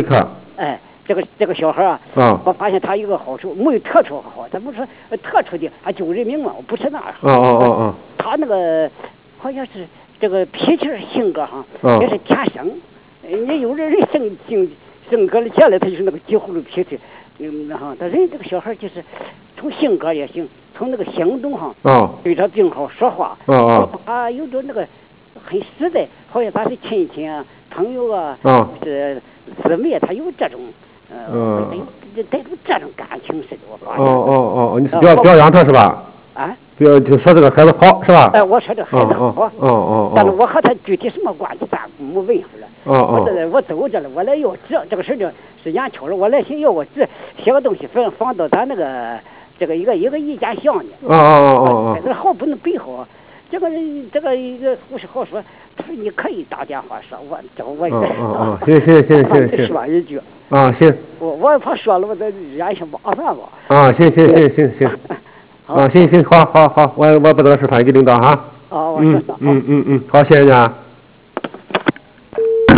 一科。 哎，这个小孩啊，我发现他有个好处，没有特殊好，他不是特殊的，他救人命嘛，不是那样。他那个好像是这个脾气性格哈，也是天生。你有的人性格的下来，他就是那个急葫芦脾气。但人这个小孩就是从性格也行，从那个行动上，对他并好说话，他有着那个很实在，好像他是亲戚啊、朋友啊，是姊妹，他有这种带有这种感情似的。我发现。 你是表扬他是吧？ 啊？ 就说这个孩子好是吧？ 哎，我说这孩子好。但是我和他具体什么关系，咱没问出来。我走着了，我来要这个事情是眼巧了，我来寻要我写个东西放到咱那个这个一个意见箱呢。这好不能背好。这个一个护士好说，他说你可以打电话说，我找我一个。 行。 说一句。 行。 我怕说了，我这人家麻烦吧。 行。行，好，我把这个事传给领导哈。 我说好，谢谢你啊。